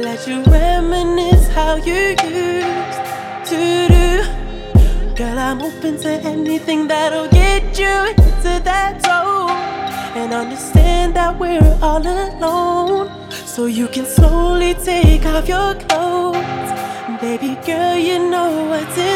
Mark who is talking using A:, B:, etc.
A: let you reminisce how you used to do. Girl, I'm open to anything that'll get you into that zone, and understand that we're all alone, so you can slowly take off your clothes. Baby girl, you know what's in